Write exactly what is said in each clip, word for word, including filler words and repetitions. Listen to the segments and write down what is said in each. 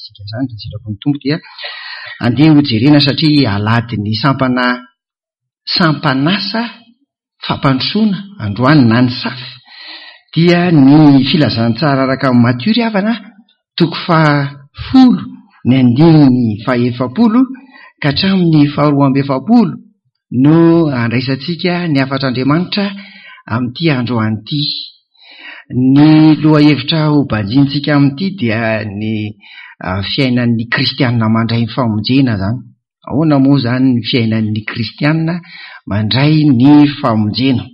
isika zany raha sitrapony tompo dia andeha hojerena satria aladiny sampana sampanasa fampandrosoana androany na ny safy dia ny filazantsara araka amin'ny matiory havana toko fahafolo ny andininy fahaefapolo ka hatramin'ny faharoa amby efapolo no andraisantsika ny afatr'Andriamanitra amin'ity andro an'ity. Ny loha hevitra ho banjintsika amin'ity dia ny uh, fiainan'ny kristianina mandray ny famonjena zany. Ahoana moa zany ny fiainan'ny kristianina mandray ny famonjena?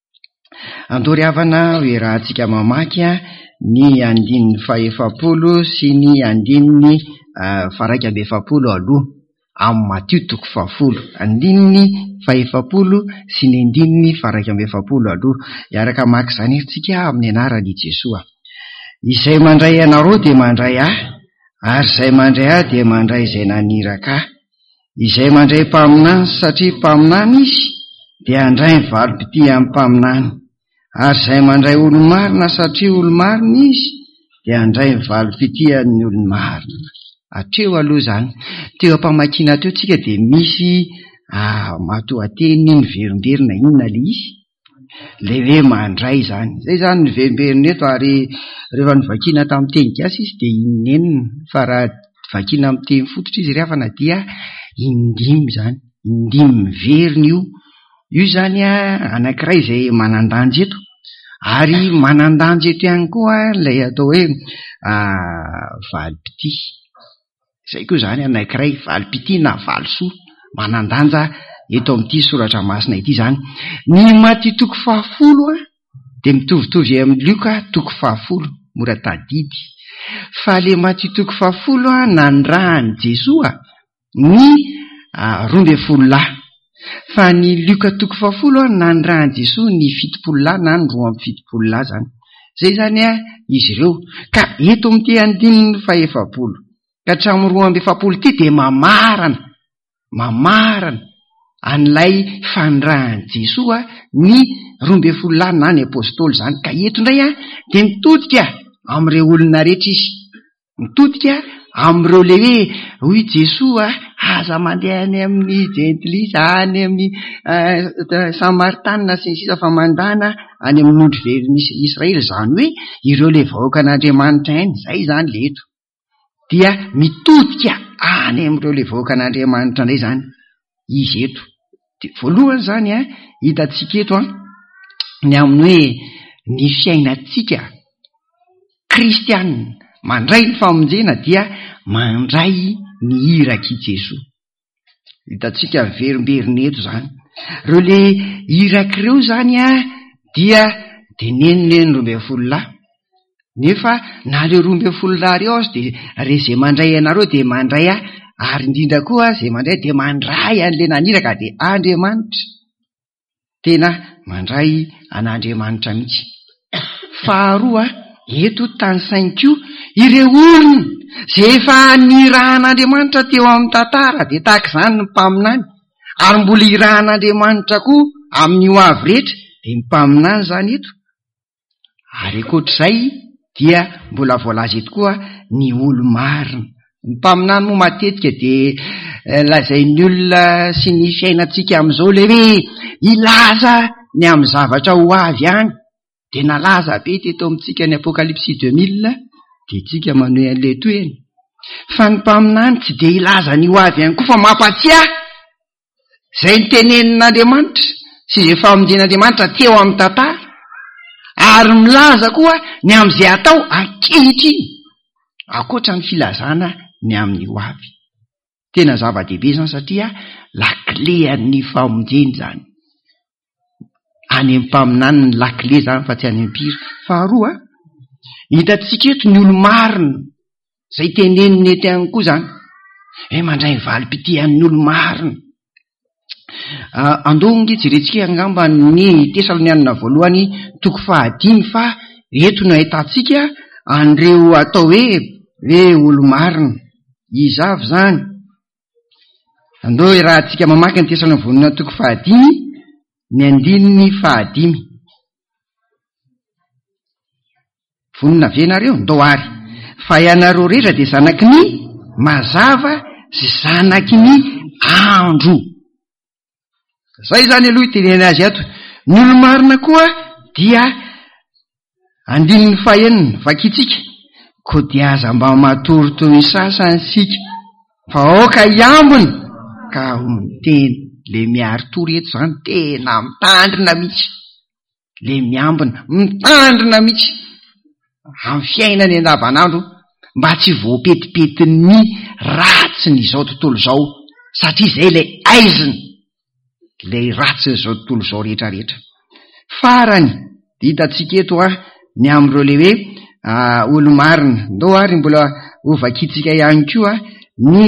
Andory havana hoe raha antsika mamaky ny andininy fahaefapolo sy ny andininy uh, faraika amby efapolo aloha amin'ny Matio toko fahafolo, andininy fahaefapolo sy ny andininy faraika amby efapolo aloha. Iaraka maka izany tsika amin'ny anaran'i Jesoa. Izay mandray anareo dia mandray ahy, ary izay mandray ahy dia mandray izay naniraka ahy. Izay mandray mpaminany satria mpaminany izy dia handray ny valopity amin'ny mpaminany, ary izay mandray olo-marina satria olo-marina izy dia handray ny valopity amin'ny olo-marina. Atreo aloha zany teo ampamakina teo tsika dia misy ah, matoateny miverimberina inona le izy le hoe mandray zany. Zay zany miverimberina eto, ary rehefa nivakina tamin'ny teny gasy izy dia inenina, fa raha vakina amin'ny teny fototra izy rehefa dia indimy zany, indimy miverina io. Io zany anankiray izay manandanjy eto, ary manandanjy eto ihany koa ilay atao hoe ah, valopity. Zay koa zany anankiray, valopity na valosoa manandanja eto amin'ity soratra masina ity zany. Ny Matio toko fahafolo dia mitovitovy amin'ny Luka toko fahafolo, mora tadidy. Fa le Matio toko fahafolo nandrahan'i Jesoa ny roa ambin'ny folo lahy, fa ny Luka toko fahafolo nandrahan'i Jesoa ny fitopolo lahy na ny roa amby fitopolo lahy zany. Zay zany izy ireo. Ka eto amin'ity andininy fahaefapolo ka hatramin'ny roa amby efapolo ity dia mamarana mamarana an'ilay fandrahan'i Jesoa ny roa ambin'ny folo lahy na ny apôstôly zany. Ka eto indray a dia mitodika amin'ireo olona rehetra izy, mitodika amin'ireo le hoe hoy Jesoa aza mandeha any amin'ny jentilisa, any amin'ny uh, Samaritanina sy ny sisa fa mandana any amin'ny ondry very Israely, zany hoe ireo le vahoaka an'Andriamanitra hainy. Zay zany le eto dia mitodika any amin'ireo le vahoaka an'Andriamanitra indray zany izy eto. De voalohany zany a hitantsika eto a ny amin'ny hoe ny fiainantsika kristianina mandray ny famonjena dia mandray ny irak'i Jesoa. Hitantsika miverimberina eto zany. Reo le irak'ireo zany a dia deneniny roa ambin'ny folo lahy, nefa na le roa ambin'ny folo lahy reo azy dia re zay mandray anareo dia mandray ahy, ary indrindra koa zay mandray dia mandray an'le naniraka dia Andriamanitra, tena mandray an'Andriamanitra mihitsy. Faharoa eto tany sainko ireo olona zay efa nirahan'Andriamanitra teo amin'ny tantara dia tahaka izany ny mpaminany, ary mbola irahan'Andriamanitra koa amin'ny ho avy rehetra dia ny mpaminany zany eto. Ary ankoatr'izay dia mbola voalaza eto koa ny olo-marina. Ny mpaminany moa matetika dia eh, lazain'ny olona sy ny fiainantsika amin'izao le hoe ilaza ny amin'ny zavatra ho avy any. Dia nalaza be teto amintsika ny Apocalypse deux mille dia tsika manohy an'le toeny. Fa ny mpaminany tsy dia ilaza ny ho avy any koa, fa mampatsiahy zay nitenen'Andriamanitra sy izay famonjen'Andriamanitra teo amin'ny tantara, ary milaza koa ny amin'izay atao ankehitriny akoatra ny filazana ny amin'ny ho avy. Tena zava-dehibe zany satria lakile an'ny famonjeny zany. Any amin'ny mpaminany ny lakile zany fa tsy any am-pira. Faharoa hitantsika eto ny olo-marina zay teneniny eto ihany koa zany, hoe mandray ny valopity amin'ny olo-marina. Uh, andongy jerentsika angamba ny Tesalonianina voalohany toko fahadimy, fa eto no ahitantsika an'ireo atao hoe hoe olo-marina izavy zany. Andao raha tsika mamaky ny Tesalonianina voalohany toko fahadimy ny andininy fahadimy. Vonina ve nareo? Ndao ary. fa ianareo rehetra dia zanaky ny mazava sy zanaky ny andro. Zay zany aloha iteneny azy ato. Ny olo marina koa dia andininy fahenina vakitsika ko dia aza mba matory toy ny sasany sika fa oka iambony ka miteny. Le miary tory eto zany tena mitandrina mihitsy, le miambina mitandrina mihitsy amin'ny fiainany andavanandro mba tsy voapetipetiny ratsiny izao tontolo izao, satria zay le aiziny le ratsiny izao tontolo izao rehetra rehetra. Farany hitatsika eto a ny am'ireo le hoe olo marina. Ndao ary mbola ovakitsika ihany koa ny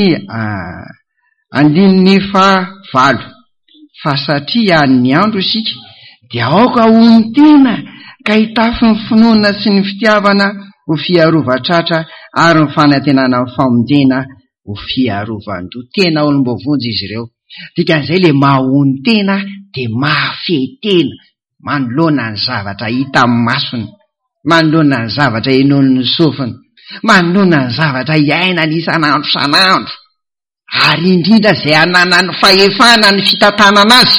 andininy fa valo. Fa satria ny andro isika dia aoka ho ny tena ka hitafy ny finoana sy ny fitiavana ho fiarovatratra ary ny fanantenana ny famonjena ho fiarovandoha. Tena olombovonjy izy ireo. Dikan'izay le mahony tena dia mahafetena, manoloana ny zavatra hita amin'ny masony, manoloana ny zavatra enony ny sofiny, manoloana ny zavatra iaina ny isan'andro san'andro, ary indrindra zay anana ny fahefana ny fitantanana azy,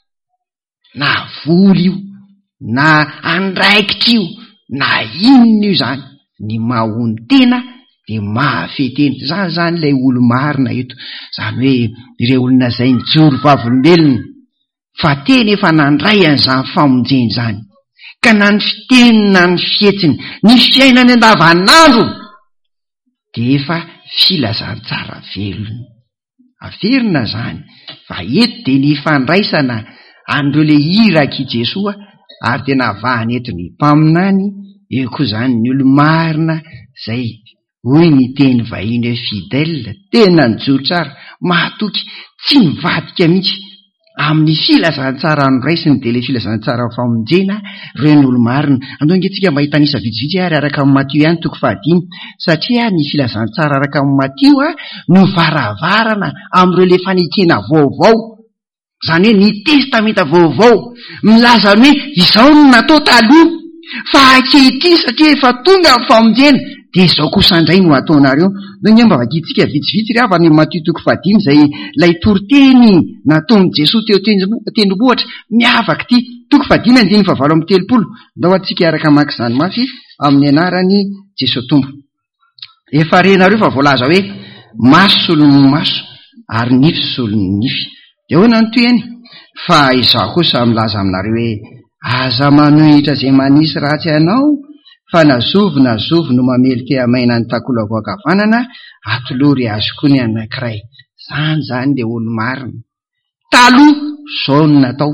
na voly io na andraikitra io na inona io zany, ny mahony tena dia mahafetena. Zany zany ilay olo marina eto, zany hoe ireo olona zay mijoro vavolombelona fa tena efa nandray an'izany famonjeny zany, ka na ny fitenina ny fietsiny ny fiainany andavanandro dia efa filazantsara velona averina zany. Fa eto dia ny fandraisana andreo le iraky Jesoa ary tena avahany eto ny mpaminany, eo koa zany ny olo marina zay hoy ny teny vahiny hoe fidèle, tena nijoro tsara, mahatoky, tsy mivadika mihitsy amin'ny filazantsara anoraisiny dia le filazantsara famonjena reo ny olo marina. Andongentsika mba hitanisa vitsivitsy ary araka amin'ny Matio ihany toko fahadimy, satria ny filazantsara araka amin'ny Matio a no varavarana amin'ireo le fanekena vaovao, zany hoe ny testamenta vaovao, milaza ny hoe izao no natao taloha fa ankehitriny satria efa tonga amin'ny famonjena dia izao kosa indray no ataonareo. Ndonge mba vakitsika vitsivitsy ry avy ny Matio toko fahadimy zay lay toriteny nataony Jesosy teo tendrombohitra miavaka ty, toko fahadimy andiny fa valo amin'ny telopolo. Ndao atsika araka maka izany mafy amin'ny anarany Jesosy Tompo. Efa renareo fa voalaza hoe maso solon'ny maso ary nify solon'ny nify. Dia hoana ny toeny? Fa izaho kosa milaza aminareo hoe aza manohitra zay manisy ratsy anao, fa nazovo nazovo no mamelika amaina ny takolo avoakavanana atolory azy koa ny anankiray. Zany zany le olo marina. Taloha zao no natao,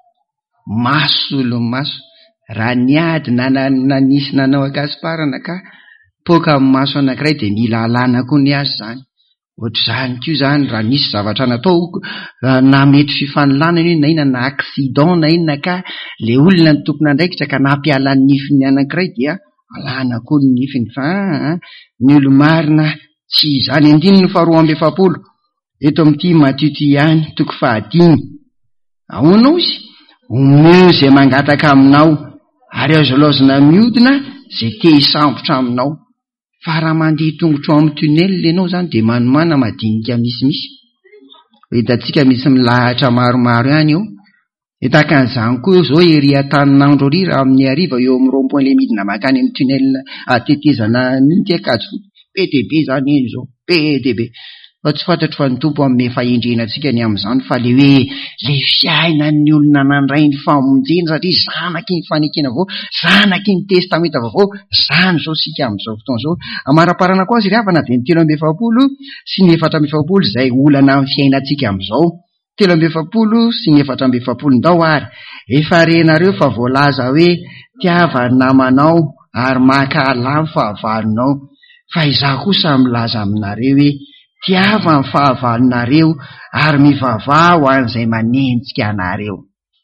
maso solon'ny maso. Raha niady na nanisy nanao akasiparana ka poka amin'ny maso anankiray dia mila alana koa ny azy zany. Ohatr'izany koa zany raha nisy zavatra natao na mety fifanilana io na inona na accident na inona ka le olona ny tompona andraikitra ka nampiala ny nifiny anankiray dia alana koa ny nifiny. Fa ny olo marina tsy izany. Andininy faharoa amby efapolo eto amin'ity Matio ty ihany toko fahadimy. Ahoanao izy? Omeo zay mangataka aminao ary azolaozina miodina zay te hisambotra aminao. Fa raha mandeha tongotra ao amin'ny tunnel ianao zany dia manomana madinika misimisy. Hitantsika misy milahatra maromaro ihany eo. Hitaka an'izany koa zao ery an-tanin'andro ery raha amin'ny hariva eo amin'ny rond-point le midina makany amin'ny tunnel atetezana ninty akajo be dia be zany eny zao, be dia be. Fa tsy fantatro fa ny tompo amin'ny fahendrenantsika ny amin'izany fa le hoe le fiainan'ny olona nandray ny famonjena, satria zanaky ny fanekena vaovao, zanaky ny testamenta vaovao, zany zao sika amin'izao fotoana zao. Amaraparana koa azy ry havana dia ny telo amby efapolo sy ny efatra amby efapolo izay olana amin'ny fiainantsika amin'izao. Telo amby efapolo sy ny efatra amby efapolo. Ndao ary efa renareo fa voalaza hoe tiava ny namanao ary maka alamy fahavalonao. Fa izaho kosa milaza aminareo hoe tiava ny fahavalonareo ary mivavah ho an'izay manenjika anareo.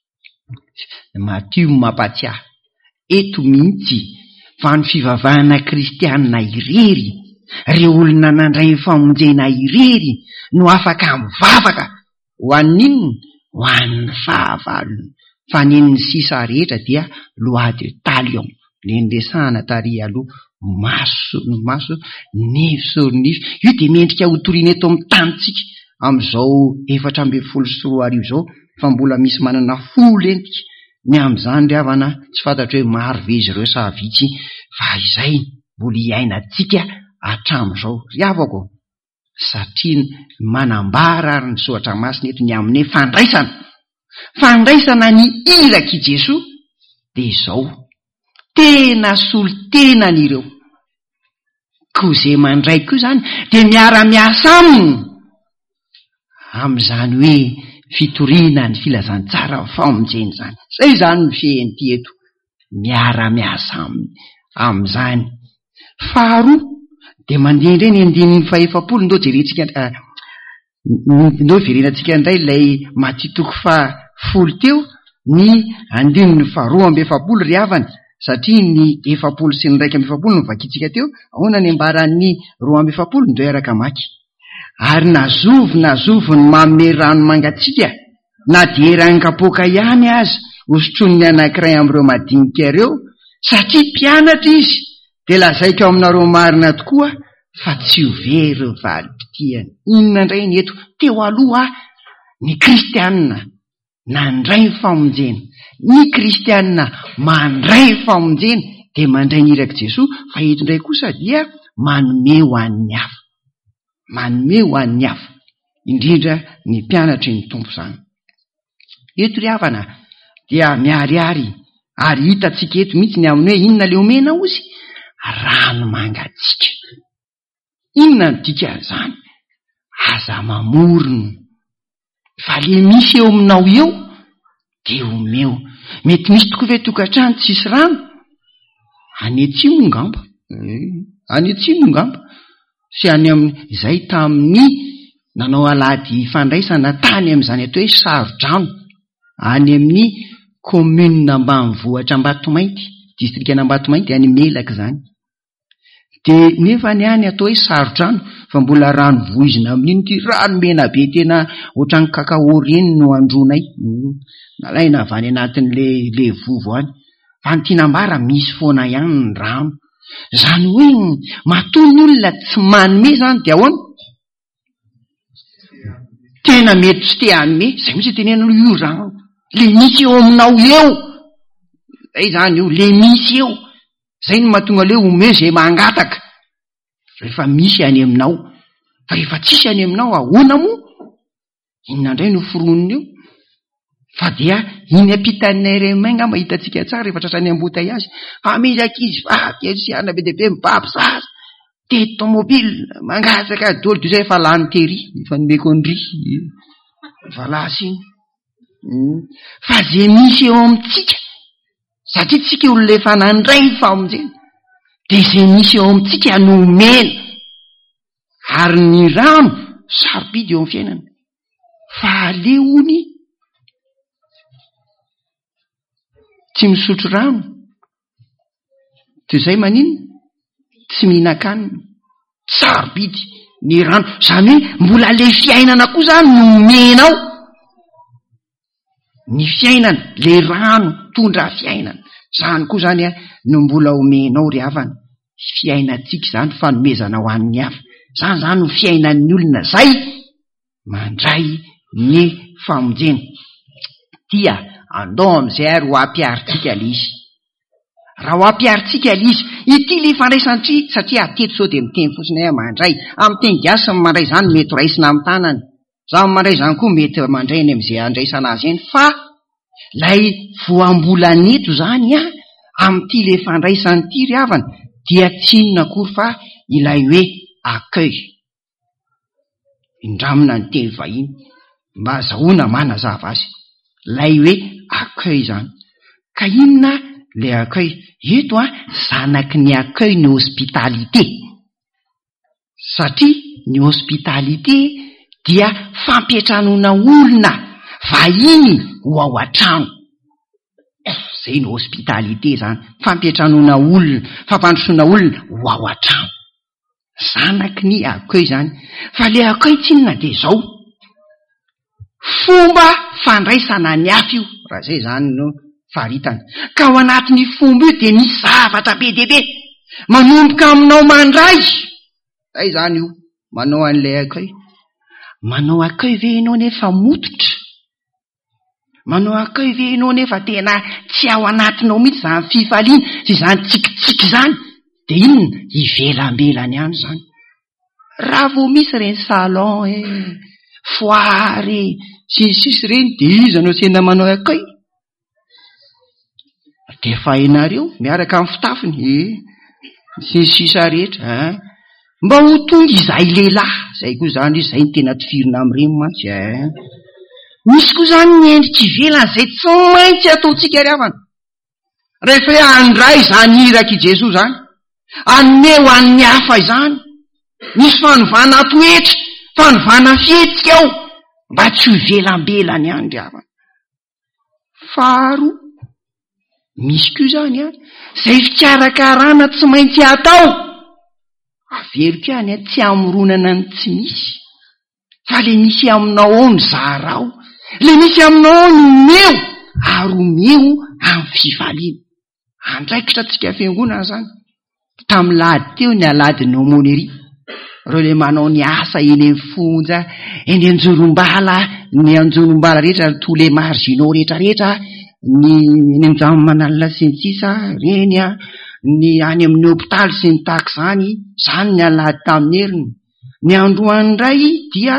Matio mampatsiahy eto mihitsy fa ny fivavahana kristianina irery, ireo olona nandray ny famonjena irery no afaka mivavaka ho an'inona? Ho an'ny fahavalony. Fa neny sisa rehetra dia loi de talion, le niresahana tary aloha, maso no maso, nify soro nify. Io de miendrika hotoriana eto amin'ny tanitsika amin'izao efatra amby folo sy roa arivo zao, fa mbola misy manana folo entika. Ny amin'izany ry havana tsy fantatra hoe maro ve izy ireo sa vitsy, fa izay mbola iaina tsika hatramin'izao ry havako, satria manambara ary ny soatra masina eto ny amin'ny fandraisana fandraisana ny iraka i Jesoa de izao tena solo tena n'ireo koa izay mandray koa zany de miara-miasa aminy amin'izany hoe fitoriana ny filazantsara famonjeny zany. Zay zany no fiheny eto, miara-miasa aminy amin'izany. Faharoa de mandeha indray ny andininy fahaefapolo ndao jerentsika ndao verenantsika indray ilay matitoko fa folo teo, ny andininy faharoa amby efapolo ry havana, satria ny efapolo sy ny raika amby efapolo no vakitsika teo, ahoana ny ambaran'ny roa amby efapolo ndao araka maky. Ary nazovo nazovo ny manome rano mangatsika na de rangapoaka ihany aza hosotrony anankiray am'ireo madinika ireo, satria mpianatra izy. De lazaiko aminareo marina tokoa fa tsy ho very valim-pitiany. Inona indray ny eto teo aloha ny kristianina nandray ny famonjena, ny kristianina mandray famonjena de mandray ny iraka Jesoa, fa eto indray kosa dia manome ho an'ny hafa, manome ho an'ny hafa, indrindra ny mpianatry ny tompo zany. Eto ry havana dia miariary ary hitatsika eto mihitsy ny amin'ny hoe inona le omena ozy, rano mangatsika. Inona no dikan'izany? Aza mamorona. Fa le misy eo aminao eo de omeo. Mety misy tokoa ve tokantrano tsisy rano? Any atsimo ngamba, any atsimo ngamba. Sy any amin'ny izay tamin'ny nanao alady fandraisana tany amin'izany atao hoe Sarodrano, any amin'ny commune ambanivohitra Ambatomainty, distrikana Ambatomainty, any Melaka zany. De nefa ny any atao hoe Sarodrano fa mbola rano voizina amin'iny ty rano mena be tena ohatran'ny kakao reny no andronay. Nalaina avy any anatin'le le vovo any. Fa ny tinambara misy foana ihany ny rano. Zany hoe matoa ny olona tsy manome zany de ahoana? Tena mety tsy te hanome, zay misy tenenano io rano le misy eo aminao eo. Zay zany io, le misy eo. Zay no mahatonga le omeo zay mangataka. Rehefa misy any aminao, fa rehefa tsisy any aminao ahoana moa? Inona indray no foroniny eo? Fa dia iny ampitanay remay nga mahitatsika tsara rehefa tratrany ambotay azy. Fa misy ankizy vavy sy ana be dehibe mibaby zaza, te tomobile mangatsaka dolo de zay fa lany tery, efa nomeko andry valazy iny. Fa zay misy eo amintsika, satria tsika olona efa nandray ny famonjena, de zay misy eo amintsika no omena. Ary ny rano sarobidy eo amin'ny fiainana, fa aleony tsy misotro rano, toy izay manino? Tsy mihinan-kanina, sarobidy ny rano. Zany hoe mbola le fiainana koa zany no omenao. Ny fiainana, le rano tondra fiainana, zany koa zany a no mbola omenao ry havana. Fiainatsika zany fanomezana ho an'ny hafa. Zany zany no fiainan'ny olona zay mandray ny famonjena. Dia andao amin'izay ary ho ampiaritsika le izy. Raha ho ampiaritsika le izy, ity le fandraisan-tri, satria ateto sao de miteny fotsiny hoe mandray. Amin'ny teny gasy ny mandray zany mety raisina amin'ny tanany. Zaho mandray zany koa mety mandray any amin'izay andraisana azy eny. Fa lay voambolan'eto zany a, amin'ity le fandraisan'ity ry havana, dia tsy inona akory fa ilay hoe accueil. Indramina ny teny vahiny mba azahoana manazava azy. Lay hoe accueil zany. Ka inona le accueil? Eto a, zanaky ny accueil ny hospitalité. Satria ny hospitalité dia fampiatranona olona vahiny ho ao an-trano. Zay ny hospitalité zany, fampiatranona olona, fampandrosoana olona ho ao an-trano. Zanaky ny accueil zany. Fa le accueil tsy inona de zao, fomba fandraisana ny hafa io, raha zay zany no faharitana. Ka ao anatin'ny fomba io de misy zavatra be dehibe. manomboka aminao mandray. Ay zany io manao an'ilay akay. Manao akay ve ianao nefa mototra? Manao akay ve ianao nefa tena tsy ao anatinao mihitsy zany fifaliana sy zany tsikitsiky zany? De inona ivelambelany ihany zany. Raha vao misy reny salon e foary sy sisy reny de izy anao senda manao akay. De fahinareo miaraka amin'ny fitafiny e sy sisa rehetra a mba ho tonga izay lehilahy zay koa zany izy zay ny tena tifirina amin'ireny mantsy a. Misy koa zany ny endrika ivelany zay tsy maintsy ataotsika ry havana rehefa hoe andray zany iraka i Jesoa zany anome ho an'ny hafa izany. Misy fanovana toetra fanovana fihetsika ao mba tsy ho ivelambelany ihany ry havana. Faharoa misy koa zany a zay fikarakarana tsy maintsy atao averiko ihany a tsy amoronana ny tsy misy fa le misy aminao ao ny zarao, le misy aminao ao ny meo ary omeo amin'ny fifaliana. Andraikitra tsika fiangonana zany tamin'ny lady teo ny aladin'ny aumônerie, reo le manao ny asa eny amin'ny fonja eny anjorombala ny anjorombala rehetra to le marginaux rehetra rehetra ny ny mijamanalina sy ny sisa reny a ny any amin'ny hôpitaly sy ny taky zany zany ny alady tamin'ny heriny. Ny androany indray dia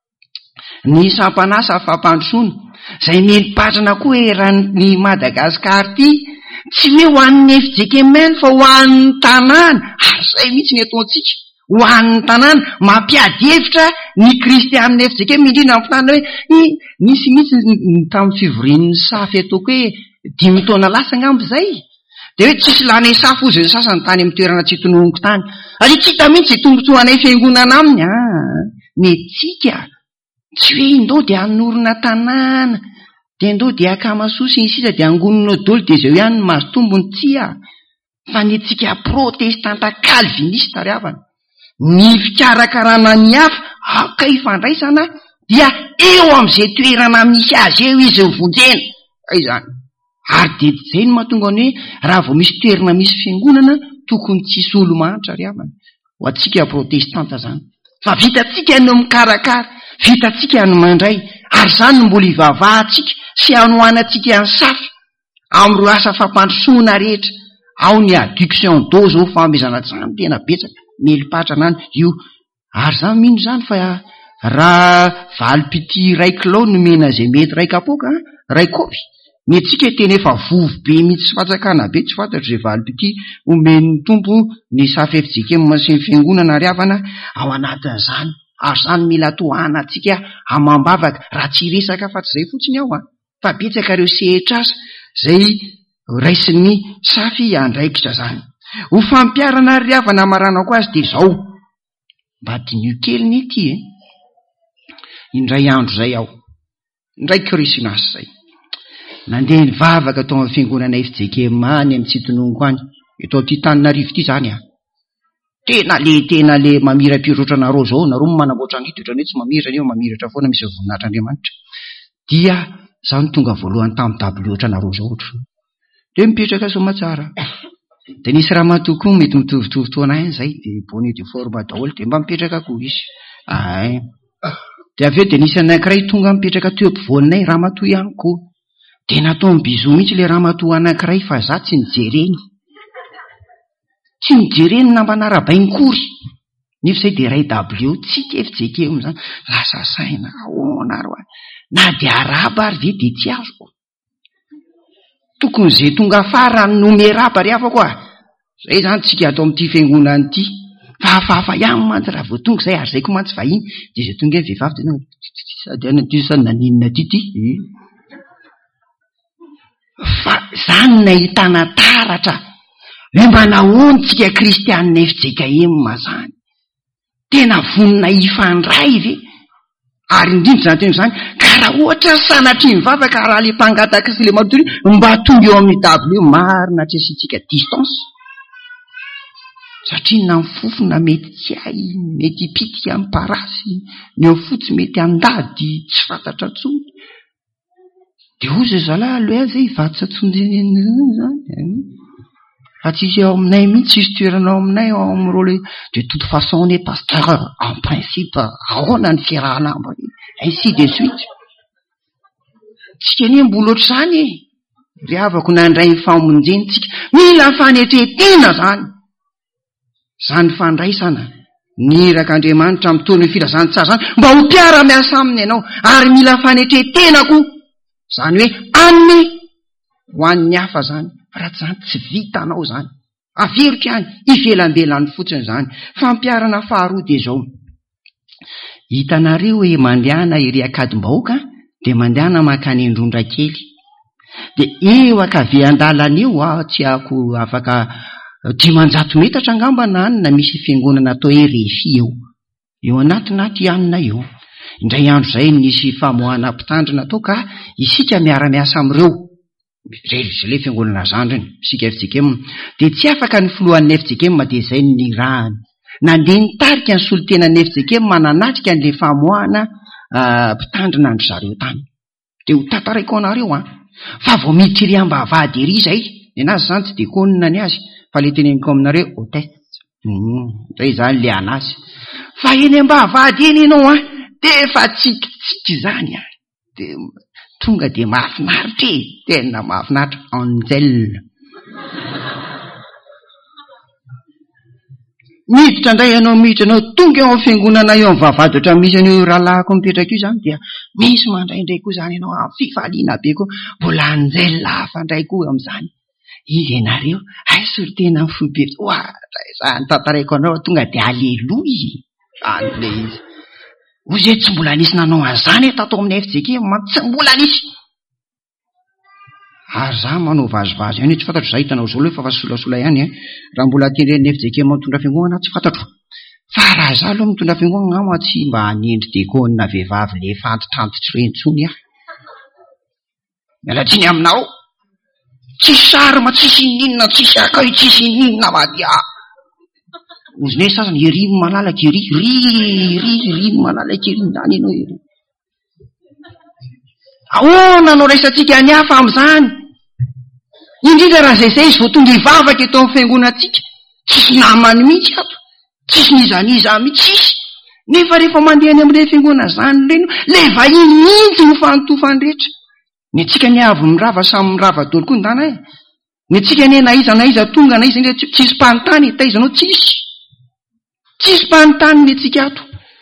ny sampanasa fampandrosoana zay melipatrana koa eran'ny Madagasikara ty tsy hoe ho an'ny F J K M N fa ho an'ny tanàna ary zay mihitsy ny ataontsika ho an'ny tanàna mampiady hevitra ny kristianina F J K M indrindra amin'ny fitana hoe nisy mihitsy tamin'ny fivorian'ny safy ataoko hoe dimy taona lasa ngambo zay de hoe tsisy lany safy ozy ny sasany tany amin'ny toerana tsy tononoko tany ary tsy hita mihitsy zay tombontsoanay fiangonana aminy a ny tsika tsy hoe indao de anorona tanàna de indao de akamasoa sy ny sisa de angonina dolo de zay ihany mahazo tombony tsia fa ny tsika protestanta calvinista ry havana ny fikarakarana ny hafa akay fandraisana dia eo amin'izay toerana misy azy eo izy vonjena ay zany. Ary de zay no mahatonga ny hoe raha vao misy toerana misy fiangonana tokony tsisy olo mantra ry havana ho atsika protestanta zany fa vitatsika no mikarakara vitatsika no mandray ary zany no mbola ivavahantsika sy anohanatsika ny safy amin'ireo asa fampandrosoana rehetra. Ao ny adduction d'eau zao famezana zany tena betsaka melipatrana any io ary zany mino zany fa raha valipity ray kilao no mena zay mety ray kapoka ray kopy metsika tena efa vovo be mihitsy sy fatsakana be tsy fantatro zay valipity omen'ny tompo ny safy F J K M sy ny fiangonana ry havana ao anatin'izany. Ary zany mila tohana atsika amambavaka raha tsy resaka fa tsy zay fotsiny aho a fa betsaka reo sehitrasa zay raisin'ny safy andraikitra zany. Ho fampiarana ry havana maranako azy de zao mba dinio kely ny ity e indray andro zay aho indray krismasy zay nandeha nivavaka tao amin'ny fiangonana F J K M any amin'ny tsitonongo any eto ty Taninarivo ty zany a tena le tena le mamirapiratra nareo zao nareo manamboatra ny toetrany hoe tsy mamiratra neo mamiratra foana misy voninahitr'Andriamanitra dia zany tonga voalohany tamin'ny W oatra nareo zao ohatro de mipetraka somatsara de nisy raha matoko mety mitovitovy toana iny zay de bonnet de forme daholo de mba mipetraka koa izy ay de aveo de nisy anankiray tonga mipetraka teo ampovoaninay ramatoa ihany koa de natao mibizo mihitsy le ramatoa anankiray fa za tsy nijereny tsy nijereny nambanarabainy kory nefa zay de ray W tsika F J K M zany lasa saina ahoana ro na de araba ary ve de tsy azo tokony zay tonga afara nome raba ry hafa koa zay zany tsika atao amin'ity fiangonana ity fa hafahafa ihany mantsy raha vao tonga zay ary zay ko mantsy vahiny de zay tonga hoe vehivavy tena sady anaty sady naninona ty ty fa zany nahitana taratra hoe mba nahoany tsika kristianina F J K M zany tena vonina ifandray ve ary indrindra zany tena zany ka raha ohatra sanatry mivavaka raha le mpangataka sy le matory mba tonga eo amin'ny W marina tsy asitsika distance satria na mifofona mety tsy hay mety hipitika amin'ny parasy ny eo fotsy mety andady tsy fantatra tsony de ozy zalahy aloha zay hivatsy atsonjeny zany fa tsisy ao aminay mihitsy tsisy toerana ao aminay ao amin'ireo le de toute façon ne pasteur en principe ahoana ny fiarahanamba ainsi de suite. Tsika anie mbola ohatr'izany e ry avako nandray ny famonjentsika mila fanetretena zany zany fandraisana niraka Andriamanitra mitony ny filazany tsara zany mba ho mpiara-miasa aminy ianao ary mila fanetretena koa zany hoe anny ho an'ny hafa zany raha tsy zany tsy vitanao zany averika any ivelambelany fotsiny zany fampiarana faharoa de zao hitanareo hoe mandehana iry akadim-bahoaka de mandehana makany Indrondra kely de eo akavean-dalana eo a tsy ako afaka dimanjato metatra angamba na anina misy fiangonana atao hoe Refy eo eo anatinaty anina eo indray andro zay nisy famoahana mpitandrina tao ka isika miara-miasa am'ireo le fiangonana zandriny sika F J K M de tsy afaka ny filohan'ny F J K M de zay ny rahany nandeha nitarika ny solitenan'ny F J K M mananatrika n'le famoahana mpitandrina andro zareo tany de ho tataraiko anareo a fa vao miditra ery ambavady ery zay nenazy zany tsy de konina ny azy fa le teneniko aminareo hotesse zay zany le anazy fa eny ambavady eny ianao a de fa tsikitsiky zany a de tonga de mahafinaritra e tena mahafinaritra Angel miditra indray ianao miditra anao tonga eo amin'ny fiangonana eo amin'ny vavady oatra misy an'io rahalahako mipetraka io zany dia misy mandraindray koa zany ianao amin'ny fifaliana be koa mbola Angel hafa indray koa amin'izany izy ianareo ay solo tena ny foibe oa zany tantaraiko anao tonga de aleloia zany le izy ozy tsy mbola nisy nanao an'izany tato amin'ny F J K M tsy mbola nisy ary za manao vazivazy ihany tsy fantatro za hitanao zao le fa fa solasola ihany e raha mbola tenren'ny F J K M mitondra fiangonana tsy fantatro fa raha za aloha mitondra fiangonana ama tsy mba hanendry dekonina vehivavy le fantitrantitra rentsony ah miala tsiny aminao tsisy sary ma tsisy ninona tsisy akay tsisy ninona madia ozy ne sasany ery malalaka ery ry ry ry malalaka ery zany ianao ery ahoana no resatsika ny hafa amin'izany indrindra raha zay zay izy vao tonga hivavaka eto amin'ny fiangonatsika tsisy namany mihitsy ato tsisy nizaniza mihitsy tsisy nefa rehefa mandeha any amin'ireny fiangonana zany reny le vahiny mihitsy ho fanontofany rehetra ny tsika ny avy mirava samy mirava dolo koa ndana e ny tsika ny naiza naiza tonga na izy ndre tsisy mpanontany taizanao tsisy tsisy mpanontany ny tsika ato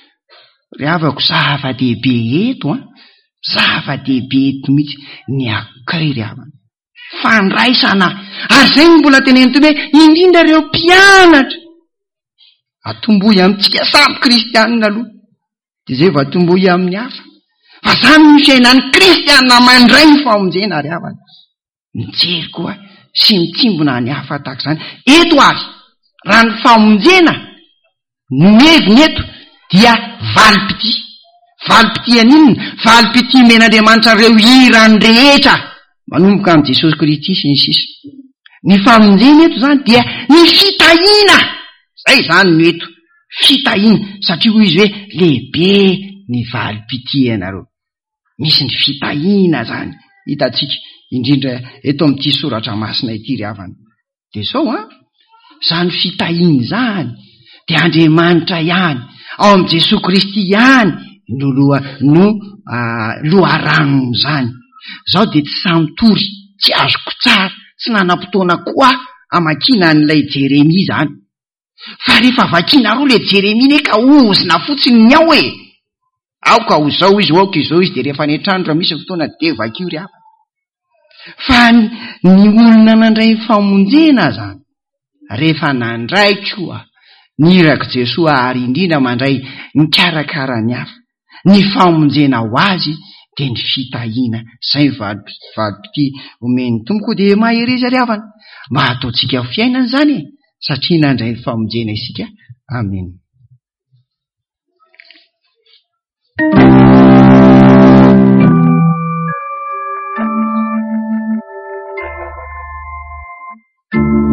ry avako zava-dehibe eto a zava-dehibe eto mihitsy ny akay ry havana fandraisana ary zay ny mbola teneny tony hoe indrindra ireo mpianatra atombohy amintsika samy kristianina aloha de zay va atombohy amin'ny hafa fa zany ny fiainan'ny kristianina mandray ny famonjena ry havana mijery koa sy mitsimbona ny hafa tahaka zany eto ary raha ny famonjena nomeviny eto dia valipiti valipiti aninona valipiti men'Andriamanitra reo irany rehetra manomboka amin'ny Jesosy Kristy sy ny sisa ny famonjena eto zany dia ny fitahina zay zany no eto fitahina satria ho izy hoe lehibe ny valipiti ianareo misy ny fitahina zany hitatsika indrindra eto amin'ity soratra masina ity ry havana de zao a zany fitahina zany de Andriamanitra ihany ao amin'i Jesosy Kristy ihany no loha no loharanony zany zao de tsy samitory tsy azoko tsara tsy nanam-potoana koa amakina n'ilay Jeremia zany fa rehefa vakina roa le Jeremia ne ka ozina fotsiny ny ao e aoka ho zao izy aoka izao izy de rehefa netrandro raha misy fotoana de vakio ry hafa fa ny olona nandray famonjena zany rehefa nandray koa nirako Jesoa ary indrindra mandray mikarakara ny hafa ny famonjena ho azy de ny fitahina zay valipiti omeny tomboko de mahery ry havana mba hataotsika fiainana zany e satria nandray ny famonjena isika amen.